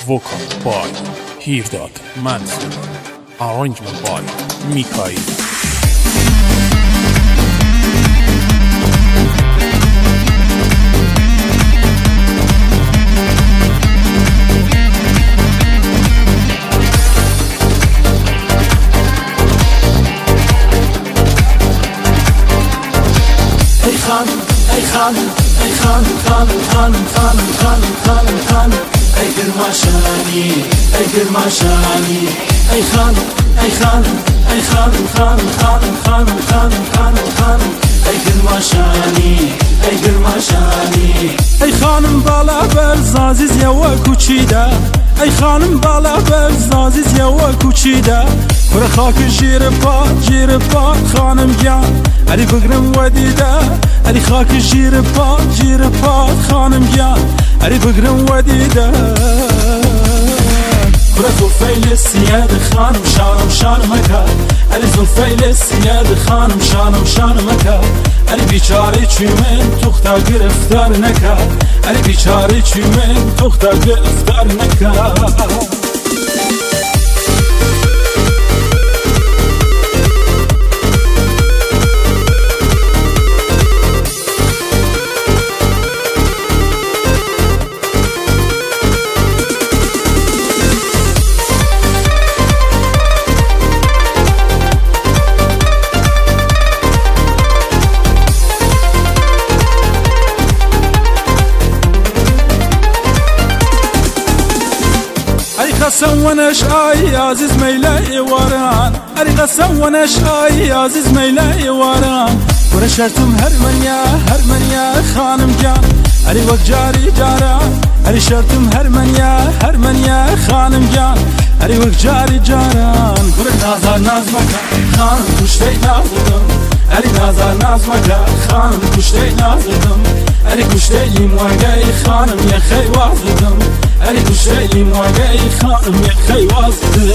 Vocal by Hirdad Mansur. Arrangement by Mikhail. ای خانم ای گرماشانی ای گرماشانی ای خانم ای گرماشانی ای گرماشانی ای خانم بالا برز عزیز یوا کوچیده ای خانم بالا برز عزیز یوا کوچیده پر خاک جیر پا خانم جان علی بگرم ودیده علی خاک جیر پا خانم جان علی بگرم ودیده پر زلفیل سیاد خانم شانم مکا علی زلفیل سیاد خانم شانم مکا علی بیچاره چیمن تختا گرفتار نکا علی بیچاره چیمن تختا گرفتار نکا قسم ونش آي عزيز ميلاي وران أري قسم ونش آي عزيز ميلاي وران ورشرتم هرمنيا خانم جان أري وقت جاري جاران أري شرتم هرمنيا خانم جان أري وقت جاري جاران ور نازار نازمك خانم كشتي نازدم أري نازار نازمك خانم كشتي نازدم أري كشتي موقعي خانم يا خي وازدم أري كشتي موقعي خانم يا خي وازدم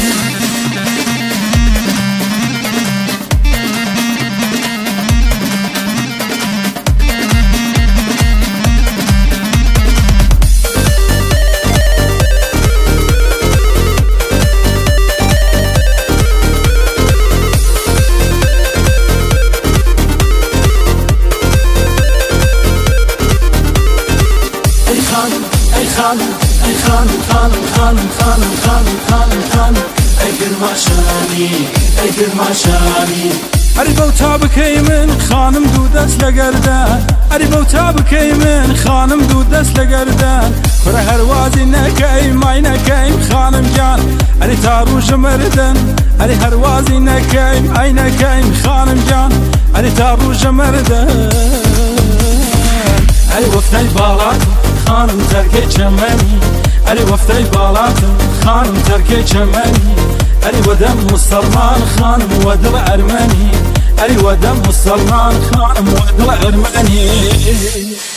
ای گرماشانی أري بوتا بكي من خانم دودس لقردان أري بوتا بكي من خانم دودس لقردان كره هروازي نكاي ماي نكاي خانم جان أري تاروج مردن أري هروازي نكاي ماي نكاي خانم جان أري تاروج مردن أري وفتي بالات خانم تركي جماني أري وفتي بالات خانم تركي جماني أري ودم مسلمان خانم ودل أرماني أري ودم مسلمان خانم ودل أرماني